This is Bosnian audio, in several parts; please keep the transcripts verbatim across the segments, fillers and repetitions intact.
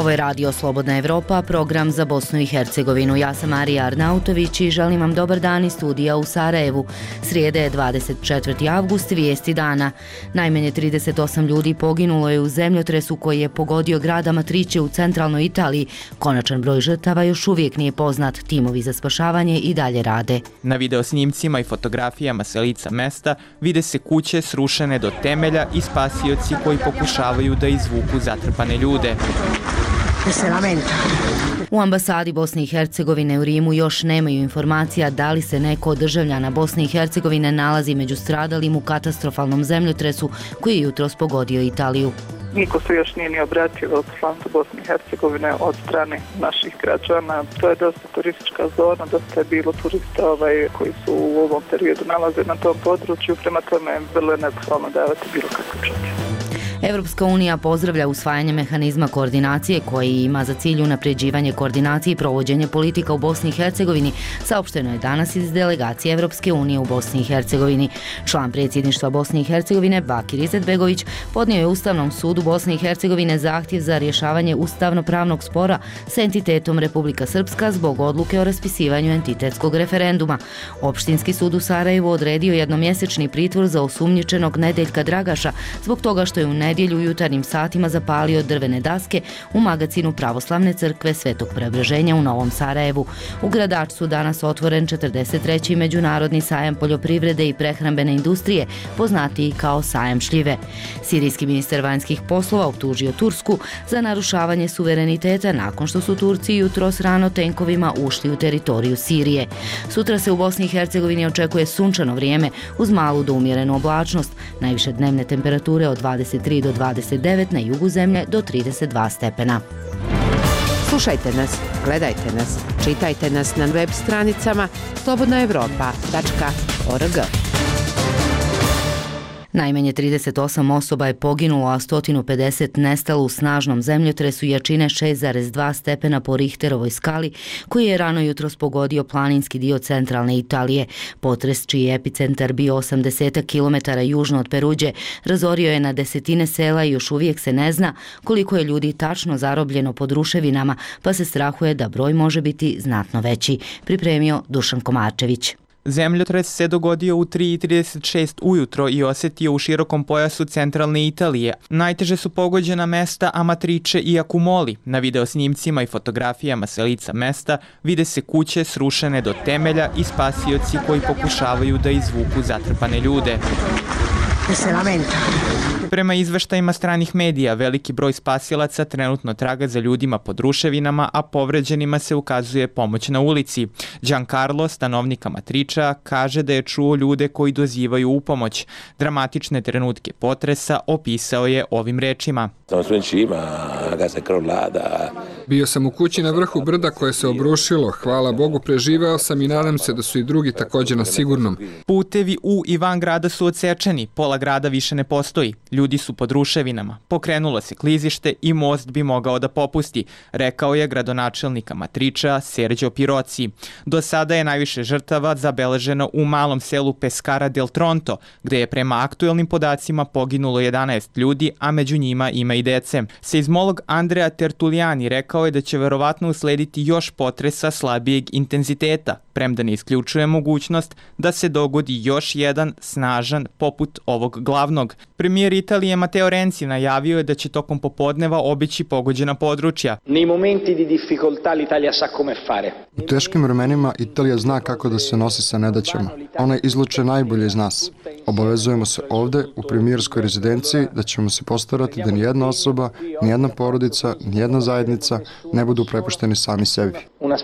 Ovo je Radio Slobodna Evropa, program za Bosnu i Hercegovinu. Ja sam Marija Arnautović i želim vam dobar dan iz studija u Sarajevu. Srijede je dvadeset četvrti avgust, vijesti dana. Najmanje trideset osam ljudi poginulo je u zemljotresu koji je pogodio grad Amatrice u centralnoj Italiji. Konačan broj žrtava još uvijek nije poznat. Timovi za spašavanje i dalje rade. Na videosnimcima i fotografijama sa lica mesta vide se kuće srušene do temelja i spasioci koji pokušavaju da izvuku zatrpane ljude. U ambasadi Bosne i Hercegovine u Rimu još nemaju informacija da li se neko od državljana Bosne i Hercegovine nalazi među stradalim u katastrofalnom zemljotresu koji je jutros pogodio Italiju. Niko se još nije ni obratio od poslanstva Bosne i Hercegovine od strane naših građana. To je dosta turistička zona, dosta je bilo turista ovaj, koji su u ovom periodu nalaze na tom području, prema tome vrlo je nepohvalno davati bilo kakve čuti. Evropska unija pozdravlja usvajanje mehanizma koordinacije koji ima za cilj unapređivanje koordinacije i provođenje politika u Bosni i Hercegovini, saopšteno je danas iz delegacije Evropske unije u Bosni i Hercegovini. Član predsjedništva Bosne i Hercegovine Bakir Izetbegović podnio je Ustavnom sudu Bosne i Hercegovine zahtjev za rješavanje ustavno-pravnog spora sa entitetom Republika Srpska zbog odluke o raspisivanju entitetskog referenduma. Opštinski sud u Sarajevu odredio jednomjesečni pritvor za osumnjičenog Nedeljka Dragaša zbog toga što je u nedjelju u jutarnjim satima zapalio drvene daske u magacinu Pravoslavne crkve Svetog Preobraženja u Novom Sarajevu. U Gradačcu danas otvoren četrdeset treći međunarodni sajam poljoprivrede i prehrambene industrije, poznatiji kao sajam šljive. Sirijski ministar vanjskih poslova optužio Tursku za narušavanje suvereniteta nakon što su Turci jutros rano tenkovima ušli u teritoriju Sirije. Sutra se u Bosni i Hercegovini očekuje sunčano vrijeme uz malu do umjerenu oblačnost, najviše dnevne temperature od dvadeset tri do dvadeset devet, na jugu zemlje do trideset dva stepena. Slušajte nas, gledajte nas, čitajte nas na web stranicama slobodna evropa tačka org. Najmanje trideset osam osoba je poginulo, a sto pedeset nestalo u snažnom zemljotresu jačine šest zarez dva stepena po Richterovoj skali, koji je rano jutros pogodio planinski dio centralne Italije. Potres, čiji je epicentar bio osamdeset kilometara južno od Peruđe, razorio je na desetine sela i još uvijek se ne zna koliko je ljudi tačno zarobljeno pod ruševinama, pa se strahuje da broj može biti znatno veći, pripremio Dušan Komarčević. Zemljotres se dogodio u tri i trideset šest ujutro i osjetio u širokom pojasu centralne Italije. Najteže su pogođena mesta Amatrice i Accumoli. Na videosnimcima i fotografijama sa lica mesta vide se kuće srušene do temelja i spasioci koji pokušavaju da izvuku zatrpane ljude. Prema izveštajima stranih medija, veliki broj spasilaca trenutno traga za ljudima pod ruševinama, a povređenima se ukazuje pomoć na ulici. Giancarlo, stanovnik Amatriča, kaže da je čuo ljude koji dozivaju u pomoć. Dramatične trenutke potresa opisao je ovim rečima. Bio sam u kući na vrhu brda koje se obrušilo. Hvala Bogu, preživeo sam i nadam se da su i drugi također na sigurnom. Putevi u i van grada su odsečeni, pola grada više ne postoji. Ljudi su pod ruševinama. Pokrenulo se klizište i most bi mogao da popusti, rekao je gradonačelnik Amatriča Sergio Pirozzi. Do sada je najviše žrtava zabeleženo u malom selu Pescara del Tronto, gde je prema aktuelnim podacima poginulo jedanaest ljudi, a među njima ima i dece. Seizmolog Andrea Tertuliani rekao je da će verovatno uslediti još potresa slabijeg intenziteta, premda ne isključuje mogućnost da se dogodi još jedan snažan poput ovog glavnog. Premijer Italije Matteo Renzi najavio je da će tokom popodneva obići pogođena područja. U teškim vremenima Italija zna kako da se nosi sa nedaćama. Ona izluče najbolje iz nas. Obavezujemo se ovde u premijerskoj rezidenciji da ćemo se postarati da nijedna osoba, nijedna porodica, nijedna zajednica ne budu prepušteni sami sebi.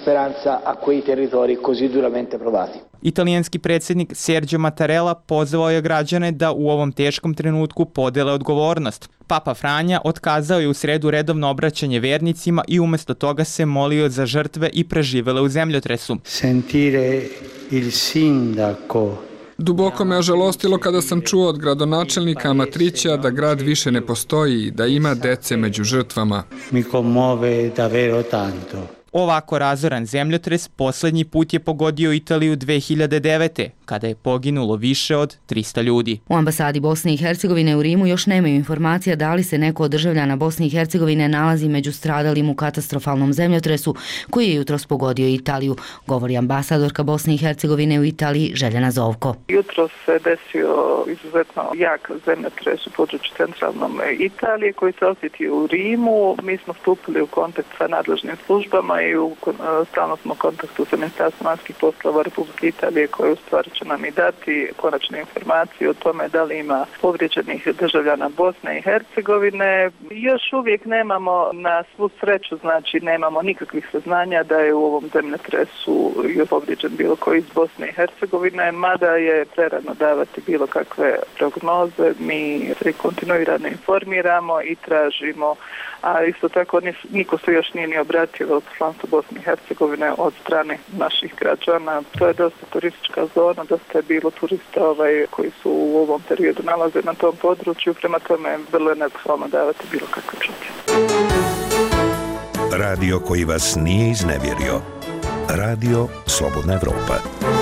Italijanski predsjednik Sergio Mattarella pozvao je građane da u ovom teškom trenutku podele odgovornost. Papa Franja otkazao je u sredu redovno obraćanje vernicima i umjesto toga se molio za žrtve i preživele u zemljotresu. Sentire il sindaco Duboko me ožalostilo kada sam čuo od gradonačelnika Amatrića da grad više ne postoji i da ima dece među žrtvama. Mi commuove davvero tanto. Ovako razoran zemljotres poslednji put je pogodio Italiju dve hiljade devete. kada je poginulo više od trista ljudi. U ambasadi Bosne i Hercegovine u Rimu još nemaju informacija da li se neko od državljana Bosne i Hercegovine nalazi među stradalim u katastrofalnom zemljotresu koji je jutros pogodio Italiju, govori ambasadorka Bosne i Hercegovine u Italiji Željana Zovko. Jutros se desio izuzetno jak zemljotres u području centralnom Italije koji se osjetio u Rimu. Mi smo stupili u kontakt sa nadležnim službama i u stalno smo u kontaktu sa Ministarstvom vanjskih poslova Republike Italije koje u stvari će nam i dati konačne informacije o tome da li ima povrijeđenih državljana Bosne i Hercegovine. Još uvijek nemamo, na svu sreću, znači nemamo nikakvih saznanja da je u ovom zemljotresu povrijeđen bilo koji iz Bosne i Hercegovine, mada je prerano davati bilo kakve prognoze. Mi se kontinuirano informiramo i tražimo, a isto tako niko se još nije ni obratio od Poslanstva Bosne i Hercegovine od strane naših građana. To je dosta turistička zona, dosta je bilo turista ovaj, koji su u ovom periodu nalaze na tom području, prema tome vrlo je neophodno davati bilo kakve procjene. Radio koji vas nije iznevjerio. Radio Slobodna Evropa.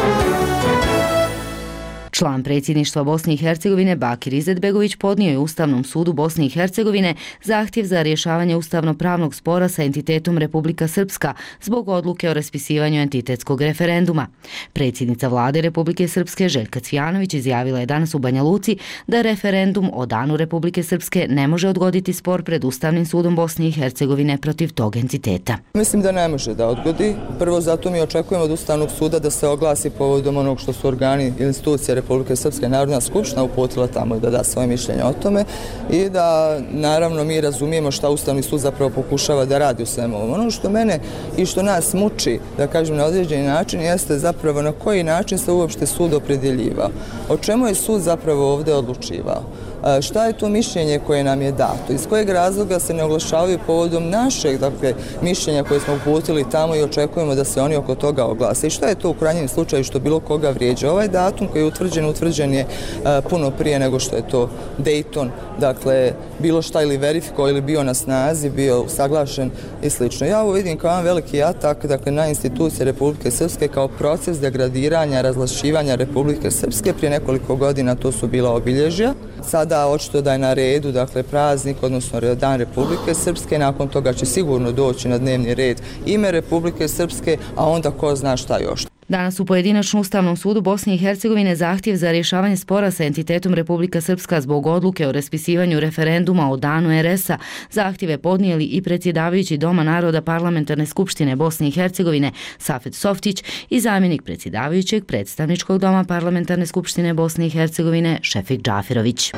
Član predsjedništva Bosne i Hercegovine Bakir Izetbegović podnio je Ustavnom sudu Bosne i Hercegovine zahtjev za rješavanje ustavno-pravnog spora sa entitetom Republika Srpska zbog odluke o raspisivanju entitetskog referenduma. Predsjednica vlade Republike Srpske Željka Cvijanović izjavila je danas u Banja Luci da referendum o danu Republike Srpske ne može odgoditi spor pred Ustavnim sudom Bosne i Hercegovine protiv tog entiteta. Mislim da ne može da odgodi. Prvo zato mi očekujemo od Ustavnog suda da se oglasi povodom onog što su organi i institucije Republike Srpske, Narodna skupština uputila tamo da da svoje mišljenje o tome i da naravno mi razumijemo šta Ustavni sud zapravo pokušava da radi u svemu ovom. Ono što mene i što nas muči, da kažem na određeni način, jeste zapravo na koji način se uopšte sud opredjeljivao. O čemu je sud zapravo ovdje odlučivao? Šta je to mišljenje koje nam je dato? Iz kojeg razloga se ne oglašavaju povodom našeg dakle, mišljenja koje smo uputili tamo i očekujemo da se oni oko toga oglase? I šta je to u krajnjem slučaju što bilo koga vrijeđa? Ovaj datum koji je utvrđen, utvrđen je a, puno prije nego što je to Dayton, dakle, bilo šta ili verifikovao ili bio na snazi, bio saglašen i slično. Ja ovo vidim kao jedan veliki atak dakle, na institucije Republike Srpske kao proces degradiranja, razlašćivanja Republike Srpske. Prije nekoliko godina to su bila obilježja. Sada očito da je na redu dakle, praznik, odnosno Dan Republike Srpske. Nakon toga će sigurno doći na dnevni red ime Republike Srpske, a onda ko zna šta još. Danas u pojedinačnom Ustavnom sudu Bosne i Hercegovine zahtjev za rješavanje spora sa entitetom Republika Srpska zbog odluke o raspisivanju referenduma o danu er es a zahtjeve podnijeli i predsjedavajući Doma naroda Parlamentarne skupštine Bosne i Hercegovine Safet Softić i zamjenik predsjedavajućeg Predstavničkog doma Parlamentarne skupštine Bosne i Hercegovine Šefik Džafirović.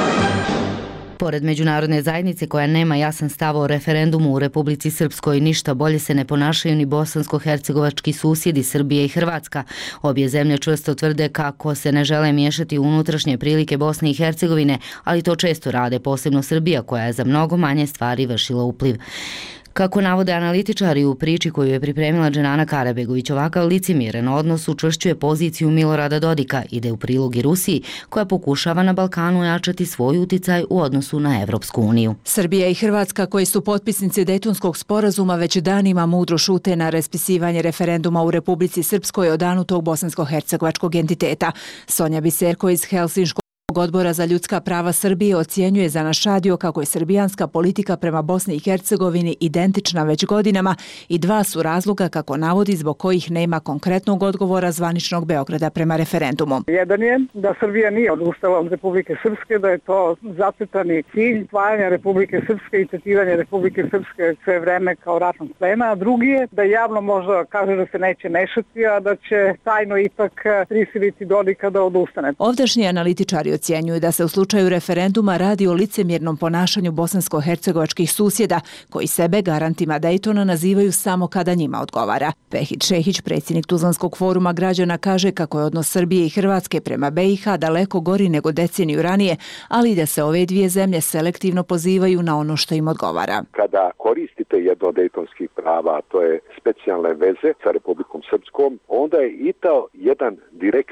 Pored međunarodne zajednice koja nema jasan stav o referendumu u Republici Srpskoj, ništa bolje se ne ponašaju ni bosansko-hercegovački susjedi Srbije i Hrvatska. Obje zemlje čvrsto tvrde kako se ne žele miješati u unutrašnje prilike Bosne i Hercegovine, ali to često rade, posebno Srbija koja je za mnogo manje stvari vršila upliv. Kako navode analitičari u priči koju je pripremila Dženana Karabegović, ovakav licemjeran odnos učvršćuje poziciju Milorada Dodika, ide u prilog i Rusiji, koja pokušava na Balkanu jačati svoj uticaj u odnosu na Evropsku uniju. Srbija i Hrvatska, koji su potpisnici Dejtonskog sporazuma, već danima mudro šute na raspisivanje referenduma u Republici Srpskoj o danu tog bosansko-hercegovačkog entiteta. Sonja Biserko iz Helsinškog Odbora za ljudska prava Srbije ocjenjuje za naš radio kako je srbijanska politika prema Bosni i Hercegovini identična već godinama i dva su razloga, kako navodi, zbog kojih nema konkretnog odgovora zvaničnog Beograda prema referendumu. Jedan je da Srbija nije odustala od Republike Srpske, da je to zacrtani cilj tvajanja Republike Srpske i tretiranje Republike Srpske sve vreme kao ratnog plena, a drugi je da javno možda kaže da se neće mešati, a da će tajno ipak prisiliti Dodika da odustane. Ovdašnji analitičari ocjenjuju da se u slučaju referenduma radi o licemjernom ponašanju bosansko-hercegovačkih susjeda koji sebe garantima Daytona nazivaju samo kada njima odgovara. Pehit Šehić, predsjednik Tuzlanskog foruma građana, kaže kako je odnos Srbije i Hrvatske prema be i ha daleko gori nego deceniju ranije, ali da se ove dvije zemlje selektivno pozivaju na ono što im odgovara. Kada koristite jedno od dejtonskih prava, to je specijalne veze sa Republikom Srpskom, onda je i to jedan direktan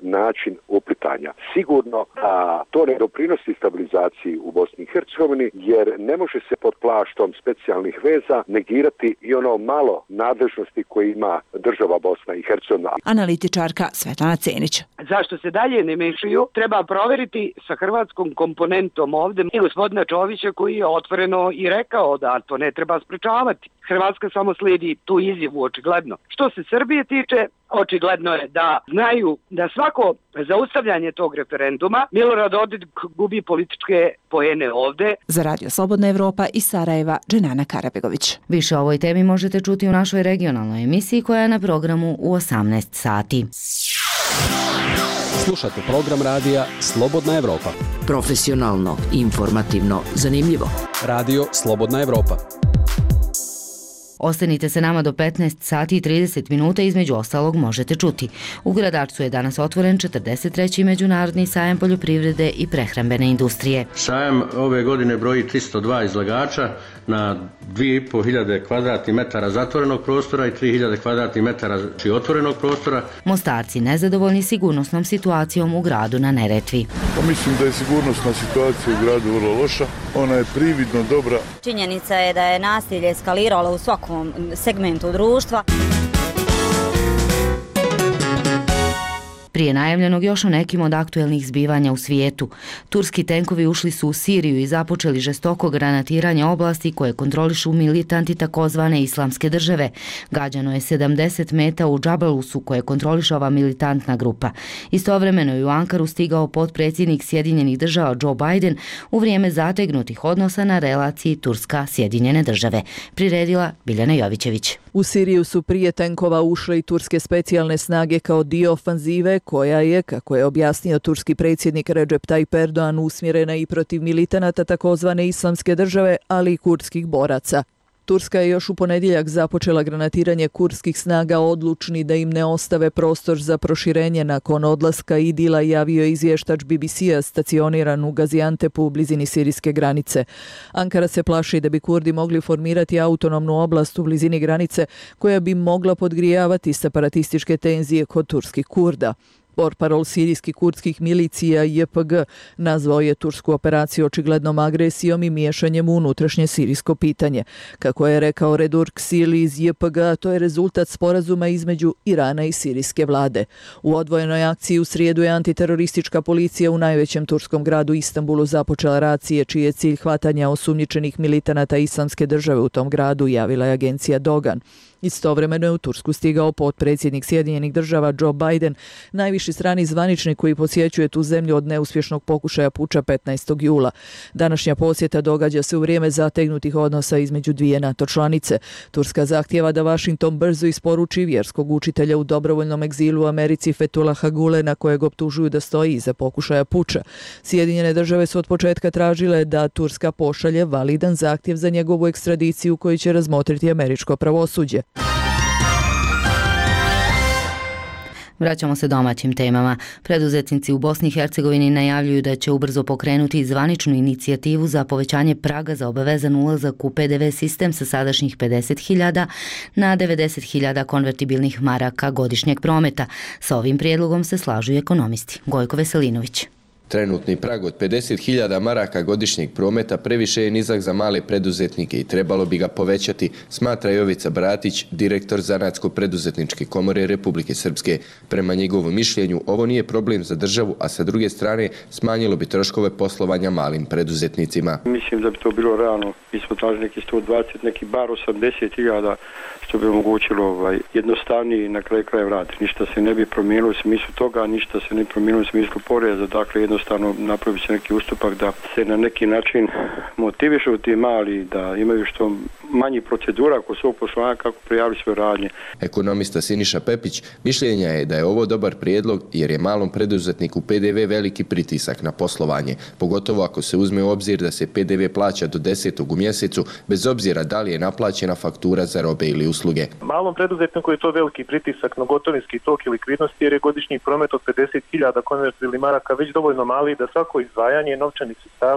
način uplitanja. Sigurno da to ne doprinosi stabilizaciji u Bosni i Hercegovini, jer ne može se pod plaštom specijalnih veza negirati i ono malo nadležnosti koje ima država Bosna i Hercegovina. Analitičarka Svetlana Cenić. Zašto se dalje ne mešaju, treba proveriti sa hrvatskom komponentom ovde i gospodina Čovića koji je otvoreno i rekao da to ne treba sprečavati. Hrvatska samo slijedi tu izjavu očigledno. Što se Srbije tiče, očigledno je da znaju da svako zaustavljanje tog referenduma Milorad Dodik gubi političke poene ovde. Za Radio Slobodna Evropa iz Sarajeva, Dženana Karabegović. Više o ovoj temi možete čuti u našoj regionalnoj emisiji koja je na programu u osamnaest sati. Slušate program radija Slobodna Evropa. Profesionalno, informativno, zanimljivo. Radio Slobodna Evropa. Ostanite se nama do petnaest sati i trideset minuta, između ostalog možete čuti. U Gradačcu je danas otvoren četrdeset treći Međunarodni sajam poljoprivrede i prehrambene industrije. Sajam ove godine broji tristo dva izlagača na dvije i po hiljade kvadratnih metara zatvorenog prostora i tri hiljade kvadratnih metara otvorenog prostora. Mostarci nezadovoljni sigurnosnom situacijom u gradu na Neretvi. Pa mislim da je sigurnosna situacija u gradu vrlo loša, ona je prividno dobra. Činjenica je da je nasilje eskaliralo u svakom segmentu društva. Prije najavljenog još o nekim od aktuelnih zbivanja u svijetu. Turski tenkovi ušli su u Siriju i započeli žestoko granatiranje oblasti koje kontrolišu militanti takozvane islamske države. Gađano je sedamdeset meta u Džabalusu koje kontroliše ova militantna grupa. Istovremeno je u Ankaru stigao potpredsjednik Sjedinjenih država Joe Biden u vrijeme zategnutih odnosa na relaciji Turska-Sjedinjene države. Priredila Biljana Jovićević. U Siriju su prije tenkova ušle i turske specijalne snage kao dio ofanzive koja je, kako je objasnio turski predsjednik Recep Tayyip Erdogan, usmjerena i protiv militanata takozvane islamske države, ali i kurdskih boraca. Turska je još u ponedjeljak započela granatiranje kurdskih snaga, odlučni da im ne ostave prostor za proširenje nakon odlaska Idila, javio izvještač B B C-a stacioniran u Gaziantepu u blizini sirijske granice. Ankara se plaši da bi Kurdi mogli formirati autonomnu oblast u blizini granice koja bi mogla podgrijavati separatističke tenzije kod turskih Kurda. Portparol sirijskih kurdskih milicija J P G nazvao je tursku operaciju očiglednom agresijom i miješanjem u unutrašnje sirijsko pitanje. Kako je rekao Redur Ksili iz J P G, to je rezultat sporazuma između Irana i sirijske vlade. U odvojenoj akciji u srijedu je antiteroristička policija u najvećem turskom gradu Istanbulu započela racije čiji je cilj hvatanja osumnjičenih militanata islamske države u tom gradu, javila je agencija Dogan. Istovremeno je u Tursku stigao potpredsjednik Sjedinjenih država Joe Biden, najviši strani zvaničnik koji posjećuje tu zemlju od neuspješnog pokušaja puča petnaestog jula. Današnja posjeta događa se u vrijeme zategnutih odnosa između dvije NATO članice. Turska zahtijeva da Washington brzo isporuči vjerskog učitelja u dobrovoljnom egzilu u Americi Fethullaha Gulena, kojeg optužuju da stoji iza pokušaja puča. Sjedinjene države su od početka tražile da Turska pošalje validan zahtjev za njegovu ekstradiciju koji će razmotriti američko pravosuđe. Vraćamo se domaćim temama. Preduzetnici u Bosni i Hercegovini najavljuju da će ubrzo pokrenuti zvaničnu inicijativu za povećanje praga za obavezan ulazak u P D V sistem sa sadašnjih pedeset hiljada na devedeset hiljada konvertibilnih maraka godišnjeg prometa. Sa ovim prijedlogom se slažu i ekonomisti. Gojko Veselinović. Trenutni prag od pedeset hiljada maraka godišnjeg prometa previše je nizak za male preduzetnike i trebalo bi ga povećati, smatra Jovica Bratić, direktor Zanatsko-preduzetničke komore Republike Srpske. Prema njegovom mišljenju, ovo nije problem za državu, a sa druge strane smanjilo bi troškove poslovanja malim preduzetnicima. Mislim da bi to bilo realno. Mi smo tražili neki sto dvadeset, neki bar osamdeset hiljada, što bi omogućilo ovaj, jednostavniji na kraju kraja rad. Ništa se ne bi promijenilo u smislu toga, ništa se ne promijenilo u smislu poreza, dakle jednostavno napravi se neki ustupak da se na neki način motivišu ti mali, da imaju što manji procedura kod svog poslovanja kako prijavili svoje radnje. Ekonomista Siniša Pepić mišljenja je da je ovo dobar prijedlog jer je malom preduzetniku P D V veliki pritisak na poslovanje, pogotovo ako se uzme u obzir da se P D V plaća do desetog u mjesecu, bez obzira da li je naplaćena faktura za robe ili usluge. Malom preduzetniku je to veliki pritisak na gotovinski tok i likvidnosti jer je godišnji promet od pedeset hiljada konvertibilnih maraka već dovoljno mali da svako izdvajanje novčanih sredstava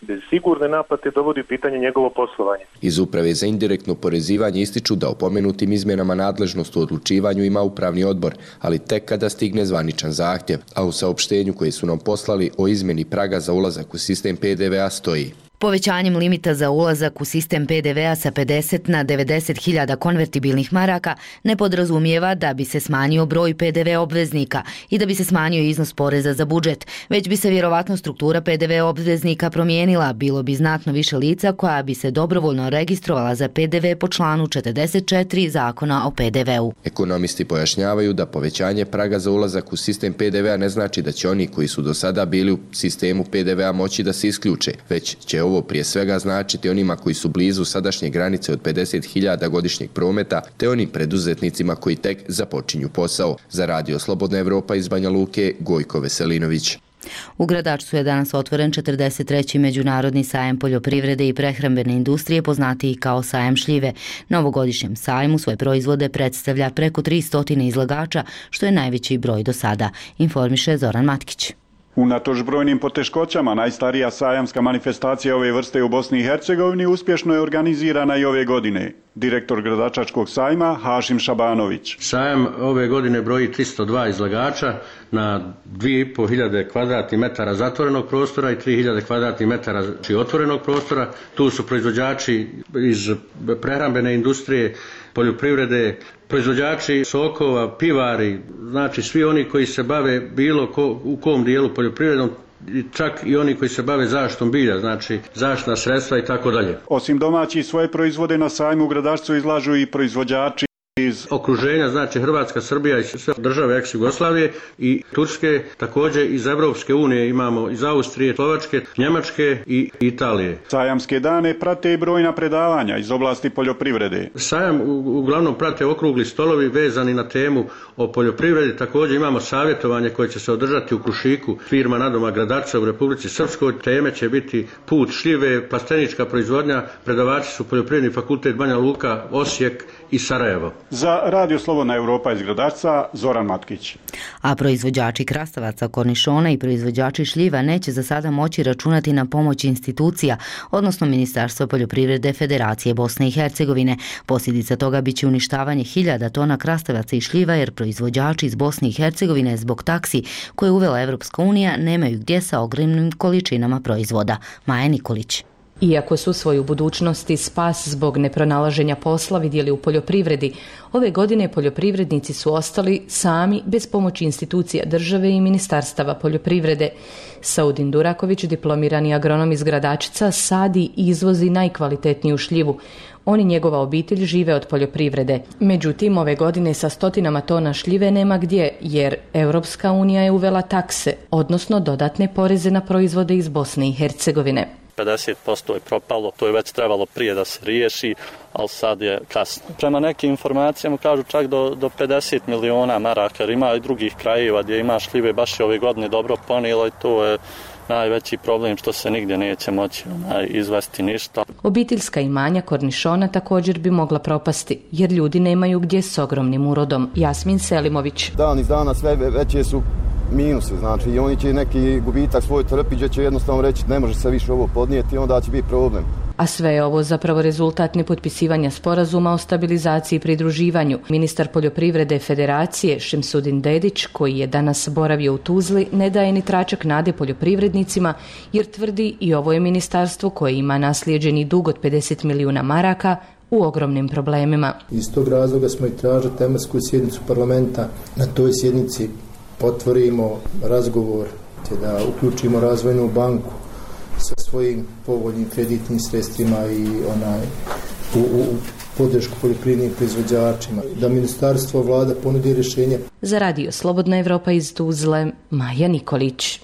bez sigurne naplate dovodi u pitanje njegovo poslovanje. Iz Uprave za indirektno porezivanje ističu da o pomenutim izmjenama nadležnost u odlučivanju ima upravni odbor, ali tek kada stigne zvaničan zahtjev, a u saopštenju koje su nam poslali o izmjeni praga za ulazak u sistem P D V A stoji: Povećanjem limita za ulazak u sistem P D V A sa pedeset na devedeset hiljada konvertibilnih maraka ne podrazumijeva da bi se smanjio broj P D V obveznika i da bi se smanjio iznos poreza za budžet, već bi se vjerovatno struktura P D V obveznika promijenila, bilo bi znatno više lica koja bi se dobrovoljno registrovala za P D V po članu četrdeset četiri Zakona o P D V U. Ekonomisti pojašnjavaju da povećanje praga za ulazak u sistem P D V A ne znači da će oni koji su do sada bili u sistemu P D V A moći da se isključe, već će ovo prije svega značiti onima koji su blizu sadašnje granice od pedeset hiljada godišnjeg prometa, te onim preduzetnicima koji tek započinju posao. Za Radio Slobodna Evropa iz Banja Luke, Gojko Veselinović. U Gradačcu je danas otvoren četrdeset treći Međunarodni sajam poljoprivrede i prehrambene industrije, poznatiji kao sajam šljive. Na ovogodišnjem sajmu svoje proizvode predstavlja preko tristo izlagača, što je najveći broj do sada, informiše Zoran Matkić. Unatoč brojnim poteškoćama, najstarija sajamska manifestacija ove vrste u Bosni i Hercegovini uspješno je organizirana i ove godine. Direktor Gradačačkog sajma Hašim Šabanović. Sajam ove godine broji tristo dva izlagača na dvije i pol hiljade kvadratnih metara zatvorenog prostora i tri hiljade kvadratnih metara otvorenog prostora. Tu su proizvođači iz prehrambene industrije, poljoprivrede, proizvođači sokova, pivari, znači svi oni koji se bave bilo ko, u kom dijelu poljoprivredom, čak i oni koji se bave zaštitom bilja, znači zaštitna sredstva i tako dalje. Osim domaći, svoje proizvode na sajmu u Gradačcu izlažu i proizvođači iz okruženja, znači Hrvatska, Srbija i sve države ex-Jugoslavije i Turske, također iz Evropske unije imamo iz Austrije, Slovačke, Njemačke i Italije. Sajamske dane prate i brojna predavanja iz oblasti poljoprivrede. Sajam uglavnom prate okrugli stolovi vezani na temu o poljoprivredi, također imamo savjetovanje koje će se održati u Krušiku, firma nadomak Gradačca u Republici Srpskoj. Teme će biti put šljive, plastenička proizvodnja, predavači su Poljoprivredni fakultet Banja Luka, Osijek i Sarajevo. Za Radio Slobodna Evropa iz Gradačca, Zoran Matkić. A proizvođači krastavaca, kornišona i proizvođači šljiva neće za sada moći računati na pomoć institucija, odnosno Ministarstva poljoprivrede Federacije Bosne i Hercegovine. Posljedica toga biće uništavanje hiljada tona krastavaca i šljiva, jer proizvođači iz Bosne i Hercegovine zbog taksi koje je uvela Evropska unija nemaju gdje sa ogromnim količinama proizvoda. Maja Nikolić. Iako su svoju budućnost i spas zbog nepronalaženja posla vidjeli u poljoprivredi, ove godine poljoprivrednici su ostali sami bez pomoći institucija države i ministarstava poljoprivrede. Saudin Duraković, diplomirani agronom iz Gradačca, sadi i izvozi najkvalitetniju šljivu. On i njegova obitelj žive od poljoprivrede. Međutim, ove godine sa stotinama tona šljive nema gdje, jer Europska unija je uvela takse, odnosno dodatne poreze na proizvode iz Bosne i Hercegovine. pedeset posto je propalo, to je već trebalo prije da se riješi, ali sad je kasno. Prema nekim informacijama kažu čak do, do pedeset miliona maraka, jer ima i drugih krajeva gdje ima šljive, baš je ove godine dobro ponijelo i to je najveći problem što se nigdje neće moći izvesti ništa. Obiteljska imanja kornišona također bi mogla propasti, jer ljudi nemaju gdje s ogromnim urodom. Jasmin Selimović. Dan iz dana sve veće su minuse, znači i oni će neki gubitak svoj trpiti, gdje će jednostavno reći ne može se više ovo podnijeti i onda će biti problem. A sve je ovo zapravo rezultat nepotpisivanja sporazuma o stabilizaciji i pridruživanju. Ministar poljoprivrede Federacije Šemsudin Dedić, koji je danas boravio u Tuzli, ne daje ni tračak nade poljoprivrednicima, jer tvrdi i ovo je ministarstvo koje ima naslijeđeni dug od pedeset milijuna maraka u ogromnim problemima. Iz tog razloga smo i tražili tematsku sjednicu parlamenta. Na toj sjednici potvorimo razgovor, te da uključimo razvojnu banku sa svojim povoljnim kreditnim sredstvima i onaj u, u podršku poljoprivrednim proizvođačima, da ministarstvo vlada ponudi rješenje. Za Radio Slobodna Evropa iz Tuzle, Maja Nikolić.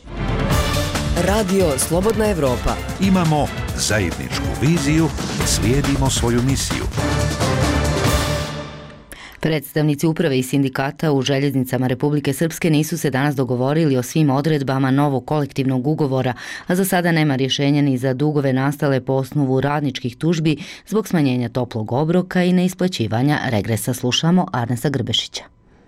Radio Slobodna Evropa. Imamo zajedničku viziju, slijedimo svoju misiju. Predstavnici uprave i sindikata u željeznicama Republike Srpske nisu se danas dogovorili o svim odredbama novog kolektivnog ugovora, a za sada nema rješenja ni za dugove nastale po osnovu radničkih tužbi zbog smanjenja toplog obroka i neisplaćivanja regresa. Slušamo Arnesa Grbešića.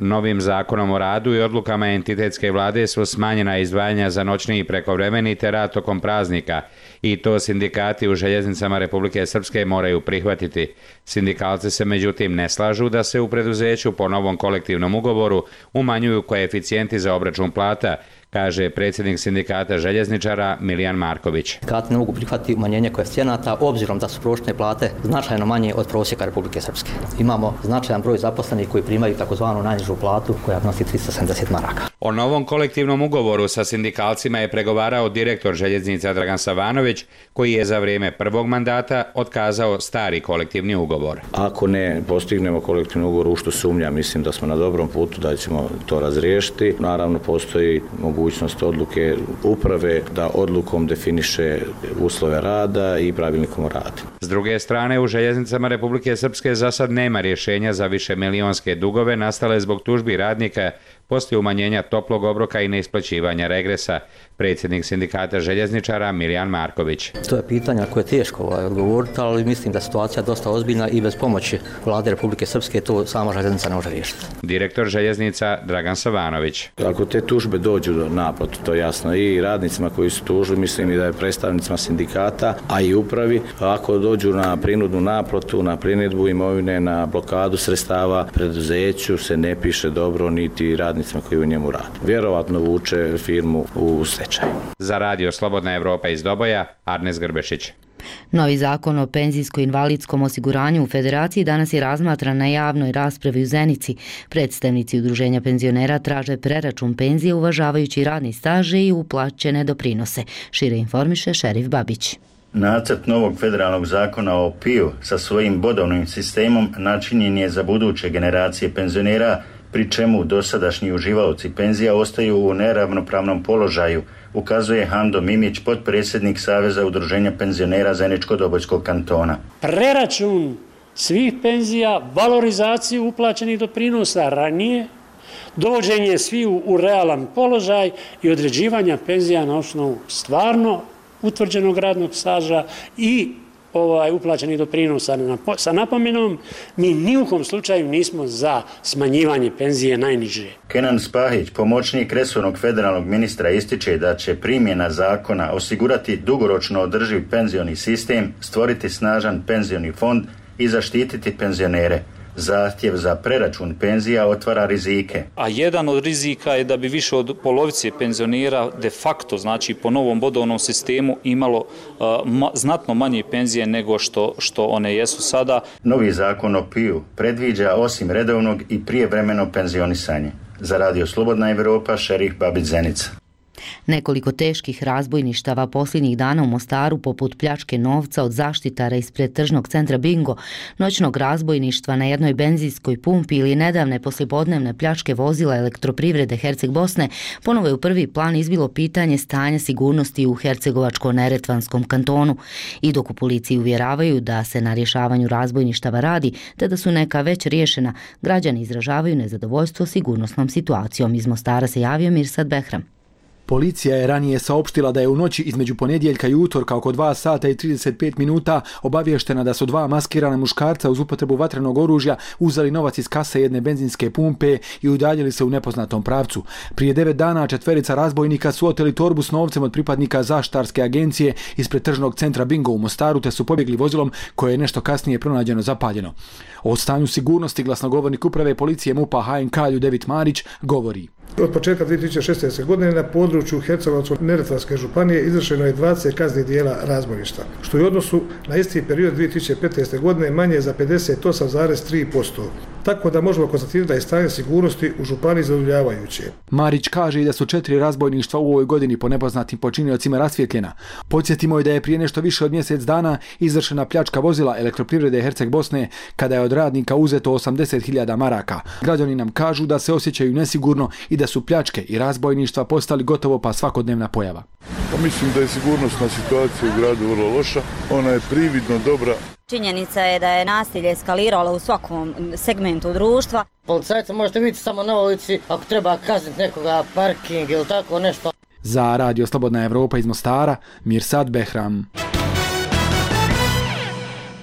Novim zakonom o radu i odlukama entitetske vlade su smanjena izdvajanja za noćni i prekovremeni te rad tokom praznika i to sindikati u željeznicama Republike Srpske moraju prihvatiti. Sindikalci se međutim ne slažu da se u preduzeću po novom kolektivnom ugovoru umanjuju koeficijenti za obračun plata, kaže predsjednik sindikata željezničara Milijan Marković. Sindikati ne mogu prihvatiti umanjenje koeficijenata obzirom da su prosječne plate značajno manje od prosjeka Republike Srpske. Imamo značajan broj zaposlenih koji primaju takozvanu najnižu platu koja nosi tristo sedamdeset maraka. O novom kolektivnom ugovoru sa sindikalcima je pregovarao direktor željeznica Dragan Savanović, koji je za vrijeme prvog mandata otkazao stari kolektivni ugovor. Ako ne postignemo kolektivni ugovor, u što sumnjam, mislim da smo na dobrom putu da ćemo to razriješiti. Naravno, postoji mogućnost odluke uprave da odlukom definiše uslove rada i pravilnikom o radu. S druge strane, u željeznicama Republike Srpske za sad nema rješenja za više milionske dugove nastale zbog tužbi radnika poslije umanjenja toplog obroka i neisplaćivanja regresa. Predsjednik sindikata željezničara Milijan Marković. To je pitanje koje je teško ovaj, odgovoriti, ali mislim da je situacija dosta ozbiljna i bez pomoći Vlade Republike Srpske to sama željeznica ne može riješiti. Direktor željeznica Dragan Savanović. Ako te tužbe dođu do naplate, to je jasno i radnicima koji su tužili, mislim i da je predstavnicima sindikata, a i upravi, ako dođu na prinudnu naplatu, na prinudbu imovine, na blokadu sredstava, preduzeću se ne piše dobro niti radnicima koji u njemu rade. Vjerovatno vuče firmu u stečaj. Za radio Slobodna Evropa iz Doboja, Arnes Grbešić. Novi zakon o penzijsko-invalidskom osiguranju u Federaciji danas je razmatran na javnoj raspravi u Zenici. Predstavnici udruženja penzionera traže preračun penzije uvažavajući radni staž i uplaćene doprinose. Šire informiše Šerif Babić. Nacrt novog federalnog zakona o P I U sa svojim bodovnim sistemom načinjen je za buduće generacije penzionera, pri čemu dosadašnji uživaoci penzija ostaju u neravnopravnom položaju, ukazuje Hando Mimić, potpredsjednik Saveza udruženja penzionera Zeničko-Dobojskog kantona. Preračun svih penzija, valorizaciju uplaćenih doprinosa ranije, dovođenje svih u realan položaj i određivanja penzija na osnovu stvarno utvrđenog radnog staža i ovaj uplaćenih doprinosa. Sa napomenom, mi ni u kom slučaju nismo za smanjivanje penzije najniže. Kenan Spahić, pomoćnik resornog federalnog ministra, ističe da će primjena zakona osigurati dugoročno održiv penzioni sistem, stvoriti snažan penzioni fond i zaštititi penzionere. Zahtjev za preračun penzija otvara rizike. A jedan od rizika je da bi više od polovice penzionera de facto, znači po novom bodovnom sistemu, imalo uh, ma, znatno manje penzije nego što, što one jesu sada. Novi zakon o P I U predviđa osim redovnog i prijevremeno penzionisanje. Za radio Slobodna Evropa, Šerif Babić, Zenica. Nekoliko teških razbojništava posljednjih dana u Mostaru, poput pljačke novca od zaštitara ispred tržnog centra Bingo, noćnog razbojništva na jednoj benzinskoj pumpi ili nedavne poslijepodnevne pljačke vozila Elektroprivrede Herceg Bosne, ponovo je u prvi plan izbilo pitanje stanja sigurnosti u Hercegovačko-Neretvanskom kantonu. I dok u policiji uvjeravaju da se na rješavanju razbojništava radi, te da su neka već riješena, građani izražavaju nezadovoljstvo sigurnosnom situacijom. Iz Mostara se javio Mirsad Behram. Policija je ranije saopštila da je u noći između ponedjeljka i utorka oko dva sata i trideset pet minuta obavještena da su dva maskirana muškarca uz upotrebu vatrenog oružja uzeli novac iz kase jedne benzinske pumpe i udaljili se u nepoznatom pravcu. Prije devet dana četverica razbojnika su oteli torbu s novcem od pripadnika zaštitarske agencije ispred tržnog centra Bingo u Mostaru, te su pobjegli vozilom koje je nešto kasnije pronađeno zapaljeno. O stanju sigurnosti glasnogovornik uprave policije MUP-a H N K Ljudevit Marić govori. Od početka dvije tisuće šesnaeste. godine na području Hercegovačko-Neretvanske županije izvršeno je dvadeset kaznenih djela razbojništva, što je u odnosu na isti period dvije tisuće petnaeste. godine manje za pedeset osam zarez tri posto. Tako da možemo konstatirati da je stanje sigurnosti u županiji zadovoljavajuće. Marić kaže i da su četiri razbojništva u ovoj godini po nepoznatim počiniocima rasvijetljena. Podsjetimo je da je prije nešto više od mjesec dana izvršena pljačka vozila Elektroprivrede Herceg Bosne kada je od radnika uzeto osamdeset hiljada maraka. Građani nam kažu da se osjećaju nesigurno i da su pljačke i razbojništva postali gotovo pa svakodnevna pojava. Pa mislim da je sigurnosna situacija u gradu vrlo loša, ona je prividno dobra. Činjenica je da je nasilje eskaliralo u svakom segmentu društva. Policajca možete vidjeti samo na ulici ako treba kazniti nekoga, parking ili tako nešto. Za radio Slobodna Evropa iz Mostara, Mirsad Behram.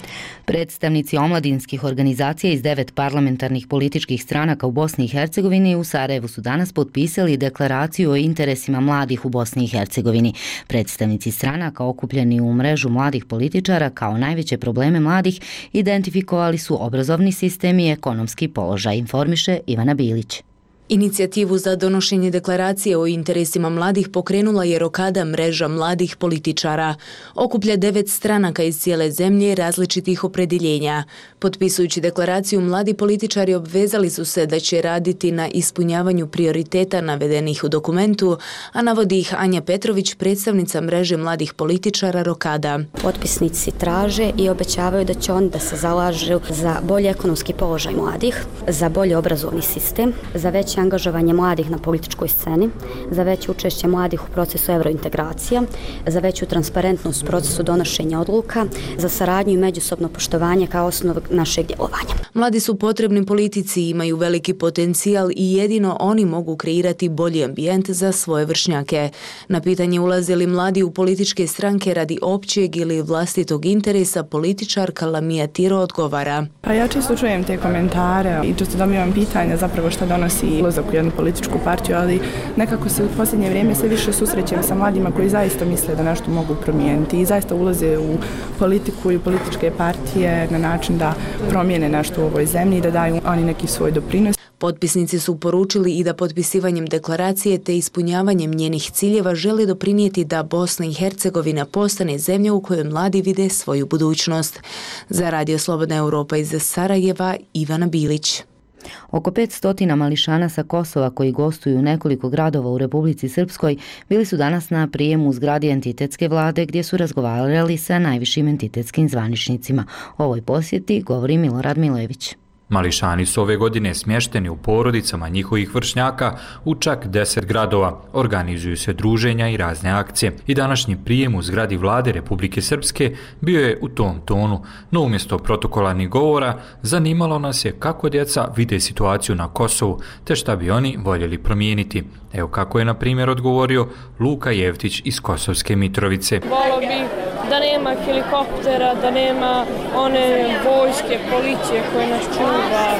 Predstavnici omladinskih organizacija iz devet parlamentarnih političkih stranaka u Bosni i Hercegovini u Sarajevu su danas potpisali deklaraciju o interesima mladih u Bosni i Hercegovini. Predstavnici stranaka okupljeni u mrežu mladih političara kao najveće probleme mladih identifikovali su obrazovni sistem i ekonomski položaj, informiše Ivana Bilić. Inicijativu za donošenje deklaracije o interesima mladih pokrenula je Rokada, mreža mladih političara. Okuplja devet stranaka iz cijele zemlje različitih opredjeljenja. Potpisujući deklaraciju, mladi političari obvezali su se da će raditi na ispunjavanju prioriteta navedenih u dokumentu, a navodi ih Anja Petrović, predstavnica mreže mladih političara Rokada. Potpisnici traže i obećavaju da će oni da se zalažu za bolji ekonomski položaj mladih, za bolji obrazovni sistem, za veće angažovanje mladih na političkoj sceni, za veće učešće mladih u procesu eurointegracija, za veću transparentnost u procesu donošenja odluka, za saradnju i međusobno poštovanje kao osnov našeg djelovanja. Mladi su potrebni politici i imaju veliki potencijal i jedino oni mogu kreirati bolji ambijent za svoje vršnjake. Na pitanje ulaze li mladi u političke stranke radi općeg ili vlastitog interesa, političarka Lamija Tiro odgovara. Pa ja često čujem te komentare i često dobivam pitanja zapravo šta donosi ulazak u jednu političku partiju, ali nekako se u posljednje vrijeme sve više susrećem sa mladima koji zaista misle da nešto mogu promijeniti i zaista ulaze u politiku i političke partije na način da promijene nešto u ovoj zemlji i da daju oni neki svoj doprinos. Potpisnici su poručili i da potpisivanjem deklaracije te ispunjavanjem njenih ciljeva žele doprinijeti da Bosna i Hercegovina postane zemlja u kojoj mladi vide svoju budućnost. Za Radio Slobodna Europa iz Sarajeva, Ivana Bilić. Oko petsto mališana sa Kosova koji gostuju u nekoliko gradova u Republici Srpskoj bili su danas na prijemu u zgradi entitetske vlade gdje su razgovarali sa najvišim entitetskim zvaničnicima. O ovoj posjeti govori Milorad Milojević. Mališani su ove godine smješteni u porodicama njihovih vršnjaka u čak deset gradova. Organizuju se druženja i razne akcije. I današnji prijem u zgradi vlade Republike Srpske bio je u tom tonu. No umjesto protokolarnih govora, zanimalo nas je kako djeca vide situaciju na Kosovu, te šta bi oni voljeli promijeniti. Evo kako je na primjer odgovorio Luka Jevtić iz Kosovske Mitrovice. Volio bi da nema helikoptera, da nema one vojske, policije koje nas čuva,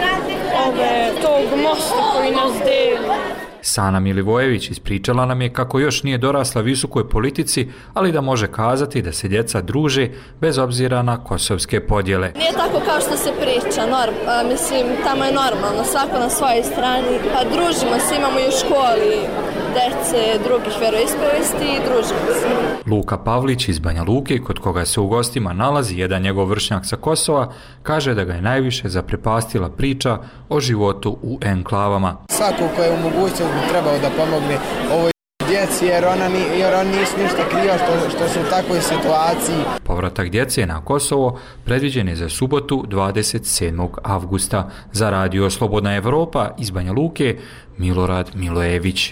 ove, tog mosta koji nas deli. Sana Milivojević ispričala nam je kako još nije dorasla visokoj politici, ali da može kazati da se djeca druže bez obzira na kosovske podjele. Nije tako kao što se priča, norm, a, mislim, tamo je normalno, svako na svojoj strani, pa družimo se, imamo i u školi dece drugih vjeroispovesti i družimo se. Luka Pavlić iz Banja Luke, kod koga se u gostima nalazi jedan njegov vršnjak sa Kosova, kaže da ga je najviše zaprepastila priča o životu u enklavama. Svako ko je u mogućnosti bi trebao da pomogne ovoj djeci jer, ona ni, jer oni nisu ništa kriva što, što su u takvoj situaciji. Povratak djece na Kosovo predviđen je za subotu dvadeset sedmog avgusta. Za Radio Slobodna Evropa iz Banja Luke, Milorad Milojević.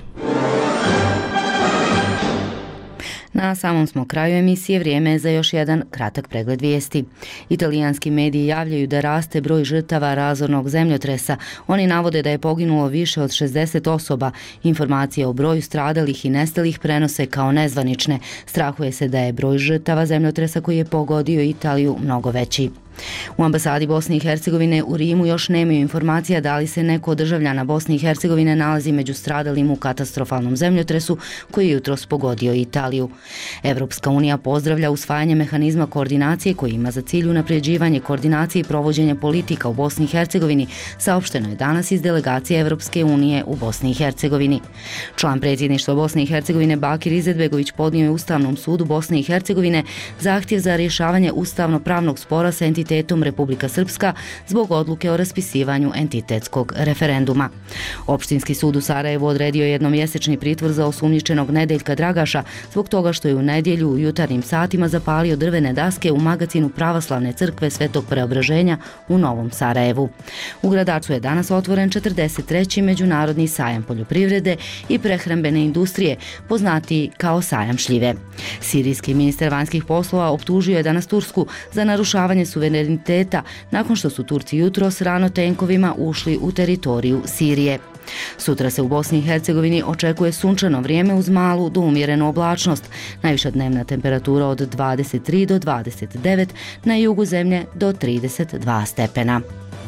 Na samom smo kraju emisije, vrijeme je za još jedan kratak pregled vijesti. Italijanski mediji javljaju da raste broj žrtava razornog zemljotresa. Oni navode da je poginulo više od šezdeset osoba. Informacije o broju stradalih i nestalih prenose kao nezvanične. Strahuje se da je broj žrtava zemljotresa koji je pogodio Italiju mnogo veći. U ambasadi Bosne i Hercegovine u Rimu još nemaju informacija da li se neko od državljana Bosne i Hercegovine nalazi među stradalim u katastrofalnom zemljotresu koji je jutros pogodio Italiju. Evropska unija pozdravlja usvajanje mehanizma koordinacije koji ima za cilj unapređivanje koordinacije i provođenja politika u Bosni i Hercegovini, saopšteno je danas iz delegacije Evropske unije u Bosni i Hercegovini. Član predsjedništva Bosne i Hercegovine Bakir Izetbegović podnio je Ustavnom sudu Bosne i Hercegovine zahtjev za rješavanje ustavno-pravnog spora sa entitetom Republika Srpska zbog odluke o raspisivanju entitetskog referenduma. Opštinski sud u Sarajevu odredio je jednomjesečni pritvor za osumnjičenog Nedeljka Dragaša zbog toga što je u nedjelju u jutarnjim satima zapalio drvene daske u magacinu Pravoslavne crkve Svetog Preobraženja u Novom Sarajevu. U Gradaču je danas otvoren četrdeset treći međunarodni sajam poljoprivrede i prehrambene industrije, poznatiji kao sajam šljive. Sirijski ministar vanjskih poslova optužio je danas Tursku za narušavanje suvereniteta nakon što su Turci jutros rano tenkovima ušli u teritoriju Sirije. Sutra se u Bosni i Hercegovini očekuje sunčano vrijeme uz malu do umjerenu oblačnost. Najviša dnevna temperatura od dvadeset tri do dvadeset devet, na jugu zemlje do trideset dva stepena.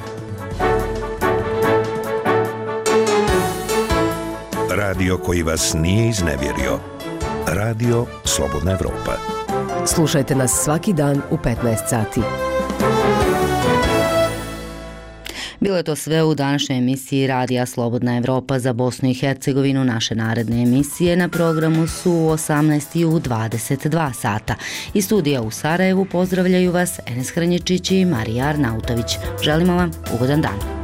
Radio koji vas nije iznevjerio. Radio Slobodna Evropa. Slušajte nas svaki dan u petnaest sati. Bilo je to sve u današnjoj emisiji Radija Slobodna Evropa za Bosnu i Hercegovinu. Naše naredne emisije na programu su u osamnaest i u dvadeset dva sata. Iz studija u Sarajevu pozdravljaju vas Enes Hranječić i Marija Arnautović. Želimo vam ugodan dan.